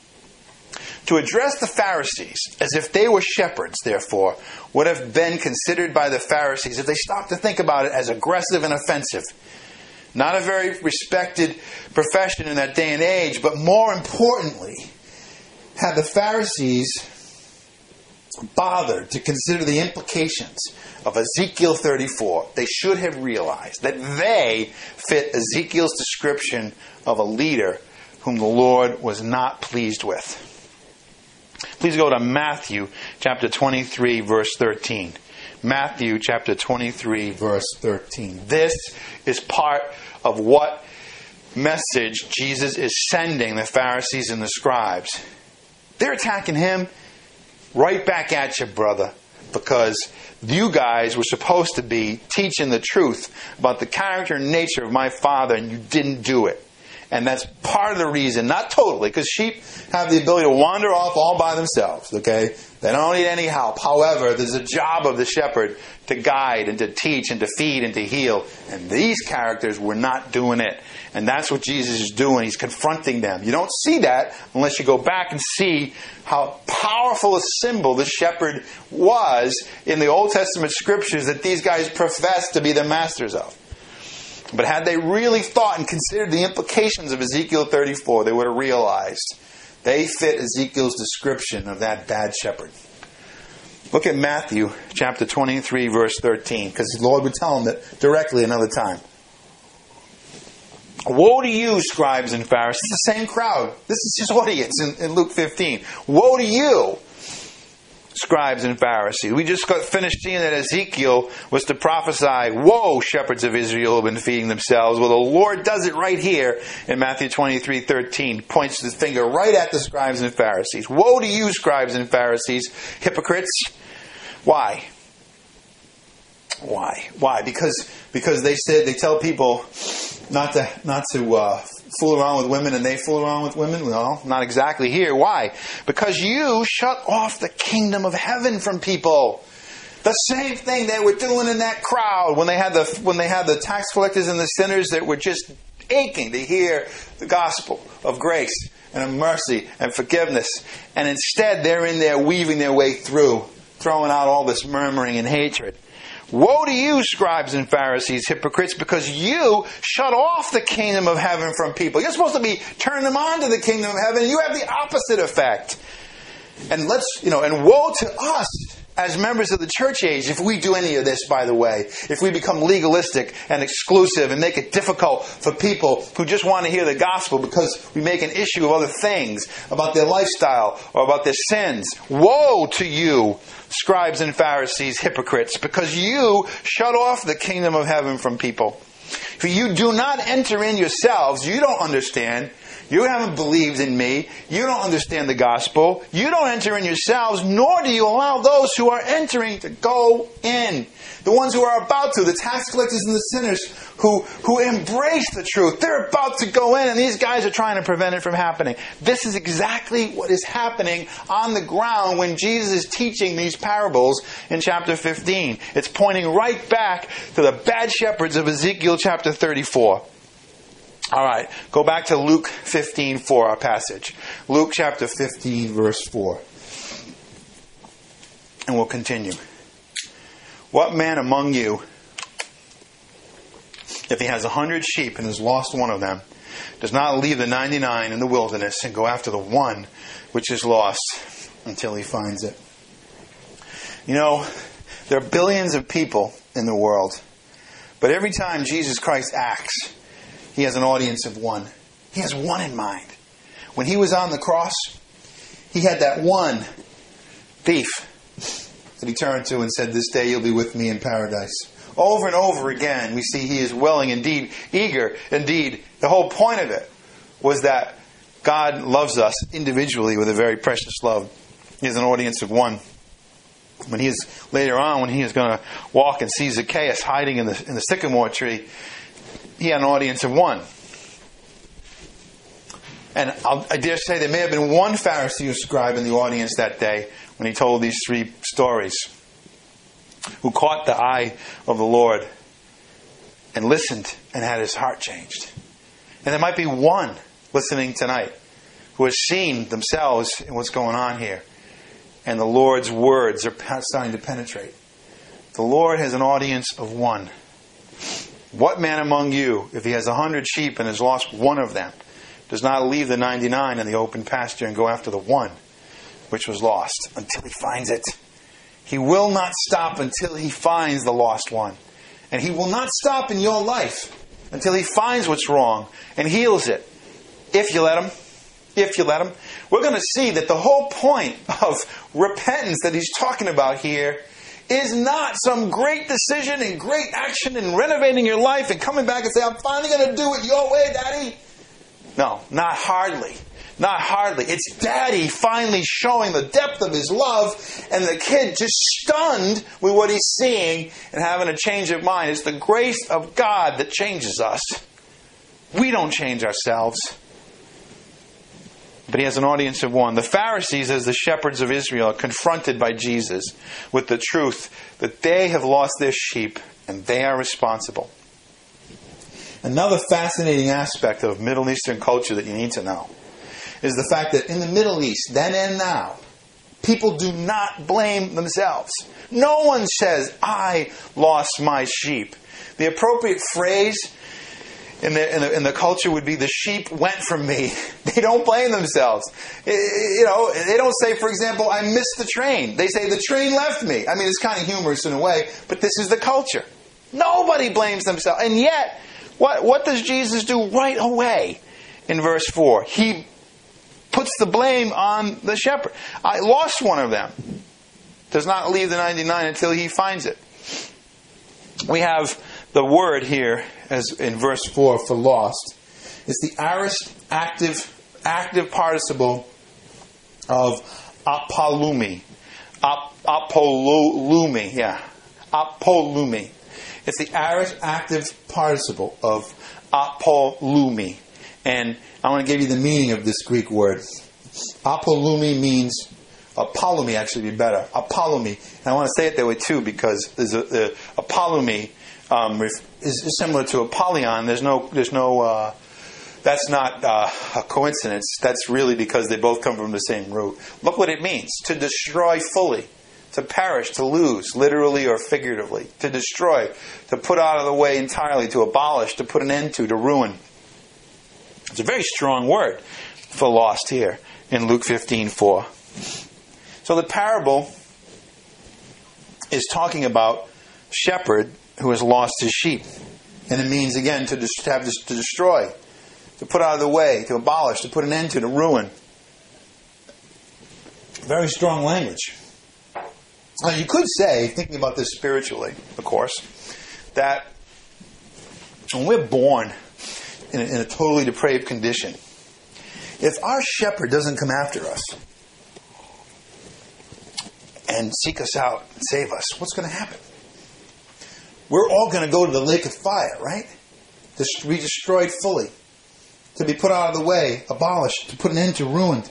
S1: To address the Pharisees as if they were shepherds, therefore, would have been considered by the Pharisees, if they stopped to think about it, as aggressive and offensive. Not a very respected profession in that day and age, but more importantly, had the Pharisees bothered to consider the implications of Ezekiel thirty-four, they should have realized that they fit Ezekiel's description of a leader whom the Lord was not pleased with. Please go to Matthew chapter twenty-three, verse thirteen. Matthew chapter twenty-three, verse thirteen. This is part of what message Jesus is sending the Pharisees and the scribes. They're attacking him. Right back at you, brother. Because you guys were supposed to be teaching the truth about the character and nature of my Father, and you didn't do it. And that's part of the reason, not totally, because sheep have the ability to wander off all by themselves, okay? They don't need any help. However, there's a job of the shepherd to guide and to teach and to feed and to heal. And these characters were not doing it. And that's what Jesus is doing. He's confronting them. You don't see that unless you go back and see how powerful a symbol the shepherd was in the Old Testament scriptures that these guys professed to be the masters of. But had they really thought and considered the implications of Ezekiel thirty-four, they would have realized they fit Ezekiel's description of that bad shepherd. Look at Matthew chapter twenty-three, verse thirteen, because the Lord would tell them it directly another time. Woe to you, scribes and Pharisees. It's the same crowd. This is his audience in, in Luke fifteen. Woe to you, scribes and Pharisees. We just got finished seeing that Ezekiel was to prophesy, woe, shepherds of Israel who have been feeding themselves. Well, the Lord does it right here in Matthew twenty-three, thirteen. Points his finger right at the scribes and Pharisees. Woe to you, scribes and Pharisees, hypocrites. Why? Why? Why? Because because they said they tell people not to not to uh, fool around with women, and they fool around with women. Well, not exactly here. Why? Because you shut off the kingdom of heaven from people. The same thing they were doing in that crowd when they had the when they had the tax collectors and the sinners that were just aching to hear the gospel of grace and of mercy and forgiveness, and instead they're in there weaving their way through, throwing out all this murmuring and hatred. Woe to you, scribes and Pharisees, hypocrites, because you shut off the kingdom of heaven from people. You're supposed to be turning them on to the kingdom of heaven, and you have the opposite effect. And let's, you know, and woe to us as members of the church age, if we do any of this, by the way, if we become legalistic and exclusive and make it difficult for people who just want to hear the gospel because we make an issue of other things, about their lifestyle or about their sins, woe to you, scribes and Pharisees, hypocrites, because you shut off the kingdom of heaven from people. For you do not enter in yourselves, you don't understand. You haven't believed in me. You don't understand the gospel. You don't enter in yourselves, nor do you allow those who are entering to go in. The ones who are about to, the tax collectors and the sinners who, who embrace the truth, they're about to go in, and these guys are trying to prevent it from happening. This is exactly what is happening on the ground when Jesus is teaching these parables in chapter fifteen. It's pointing right back to the bad shepherds of Ezekiel chapter thirty-four. All right, go back to Luke fifteen four, our passage. Luke chapter fifteen, verse four. And we'll continue. What man among you, if he has a hundred sheep and has lost one of them, does not leave the ninety-nine in the wilderness and go after the one which is lost until he finds it? You know, there are billions of people in the world, but every time Jesus Christ acts, He has an audience of one. He has one in mind. When He was on the cross, He had that one thief that He turned to and said, "This day you'll be with me in paradise." Over and over again, we see He is willing, indeed, eager. Indeed, the whole point of it was that God loves us individually with a very precious love. He has an audience of one. When He is, later on, when He is going to walk and see Zacchaeus hiding in the, in the sycamore tree, He had an audience of one. And I'll, I dare say there may have been one Pharisee or scribe in the audience that day when He told these three stories, who caught the eye of the Lord and listened and had his heart changed. And there might be one listening tonight who has seen themselves in what's going on here, and the Lord's words are starting to penetrate. The Lord has an audience of one. What man among you, if he has a hundred sheep and has lost one of them, does not leave the ninety-nine in the open pasture and go after the one which was lost until he finds it? He will not stop until he finds the lost one. And He will not stop in your life until He finds what's wrong and heals it. If you let Him. If you let Him. We're going to see that the whole point of repentance that He's talking about here is not some great decision and great action and renovating your life and coming back and say, "I'm finally going to do it your way, Daddy." No, not hardly. Not hardly. It's Daddy finally showing the depth of His love, and the kid just stunned with what he's seeing and having a change of mind. It's the grace of God that changes us. We don't change ourselves. But He has an audience of one. The Pharisees, as the shepherds of Israel, are confronted by Jesus with the truth that they have lost their sheep and they are responsible. Another fascinating aspect of Middle Eastern culture that you need to know is the fact that in the Middle East, then and now, people do not blame themselves. No one says, "I lost my sheep." The appropriate phrase in the, in the, in the culture would be, "the sheep went from me." They don't blame themselves. You know, they don't say, for example, "I missed the train." They say, "The train left me." I mean, it's kind of humorous in a way, but this is the culture. Nobody blames themselves. And yet, what, what does Jesus do right away in verse four? He puts the blame on the shepherd. "I lost one of them. Does not leave the ninety-nine until he finds it." We have the word here, as in verse four, for lost. It's the aorist active active participle of apolumi. Ap, apolumi, yeah. Apolumi. It's the aorist active participle of apolumi. And I want to give you the meaning of this Greek word. Apolumi means, apolumi actually would be better. Apolumi. And I want to say it that way too, because there's a, the apolumi um, is, is similar to Apollyon. There's no, there's no, uh, that's not uh, a coincidence. That's really because they both come from the same root. Look what it means: to destroy fully, to perish, to lose, literally or figuratively, to destroy, to put out of the way entirely, to abolish, to put an end to, to ruin. It's a very strong word for lost here in Luke fifteen four. So the parable is talking about a shepherd who has lost his sheep. And it means, again, to, dis- to have this, to destroy, to put out of the way, to abolish, to put an end to, to ruin. Very strong language. Now, you could say, thinking about this spiritually, of course, that when we're born in a, in a totally depraved condition, if our shepherd doesn't come after us and seek us out and save us, what's going to happen? We're all going to go to the lake of fire, right? To be destroyed fully, to be put out of the way, abolished, to put an end to, ruined.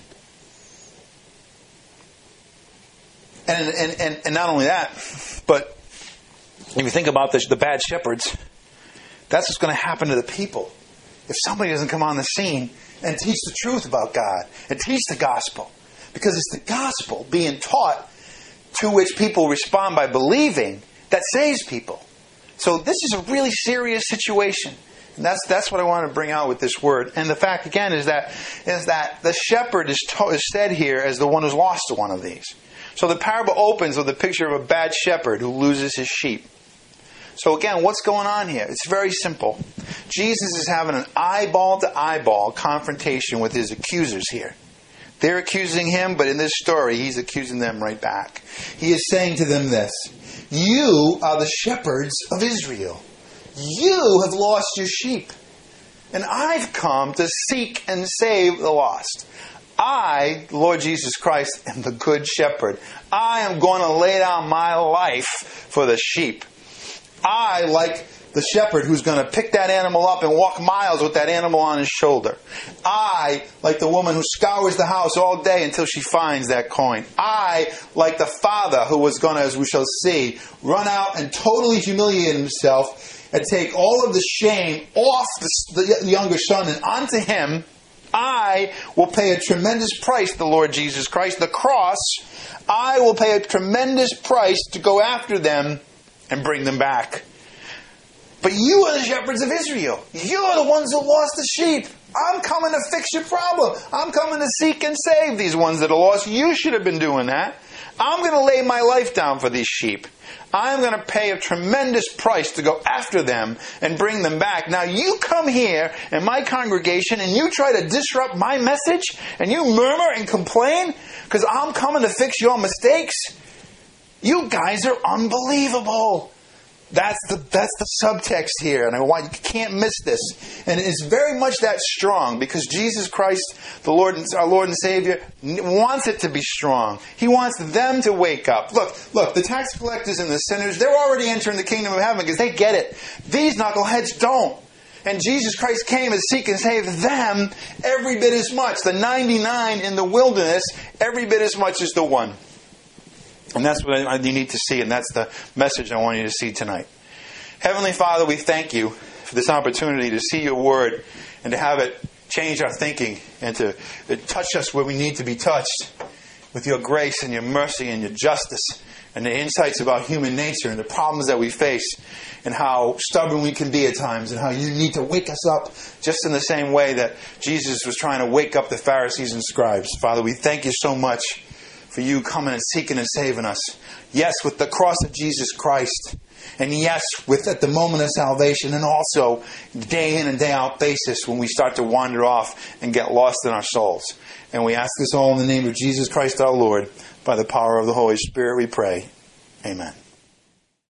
S1: And, and, and, and not only that, but if you think about this, the bad shepherds, that's what's going to happen to the people. If somebody doesn't come on the scene and teach the truth about God and teach the gospel. Because it's the gospel being taught to which people respond by believing that saves people. So this is a really serious situation. And that's that's what I want to bring out with this word. And the fact, again, is that is that the shepherd is, to, is said here as the one who's lost to one of these. So the parable opens with a picture of a bad shepherd who loses his sheep. So again, what's going on here? It's very simple. Jesus is having an eyeball-to-eyeball confrontation with his accusers here. They're accusing him, but in this story, he's accusing them right back. He is saying to them this: you are the shepherds of Israel. You have lost your sheep. And I've come to seek and save the lost. I, Lord Jesus Christ, am the good shepherd. I am going to lay down my life for the sheep. I, like the shepherd who's going to pick that animal up and walk miles with that animal on his shoulder. I, like the woman who scours the house all day until she finds that coin. I, like the father who was going to, as we shall see, run out and totally humiliate himself and take all of the shame off the, the younger son and onto him. I will pay a tremendous price, the Lord Jesus Christ, the cross. I will pay a tremendous price to go after them and bring them back. But you are the shepherds of Israel. You're the ones who lost the sheep. I'm coming to fix your problem. I'm coming to seek and save these ones that are lost. You should have been doing that. I'm going to lay my life down for these sheep. I'm going to pay a tremendous price to go after them and bring them back. Now you come here in my congregation and you try to disrupt my message and you murmur and complain because I'm coming to fix your mistakes. You guys are unbelievable. That's the that's the subtext here, and I want you can't miss this. And it's very much that strong because Jesus Christ, the Lord, our Lord and Savior, wants it to be strong. He wants them to wake up. Look, look, the tax collectors and the sinners, they're already entering the kingdom of heaven because they get it. These knuckleheads don't. And Jesus Christ came to seek and save them every bit as much. The ninety-nine in the wilderness, every bit as much as the one. And that's what I, you need to see, and that's the message I want you to see tonight. Heavenly Father, we thank you for this opportunity to see your word and to have it change our thinking and to, to touch us where we need to be touched with your grace and your mercy and your justice and the insights about human nature and the problems that we face and how stubborn we can be at times and how you need to wake us up just in the same way that Jesus was trying to wake up the Pharisees and scribes. Father, we thank you so much for you coming and seeking and saving us. Yes, with the cross of Jesus Christ. And yes, with at the moment of salvation, and also day in and day out basis when we start to wander off and get lost in our souls. And we ask this all in the name of Jesus Christ our Lord. By the power of the Holy Spirit we pray. Amen.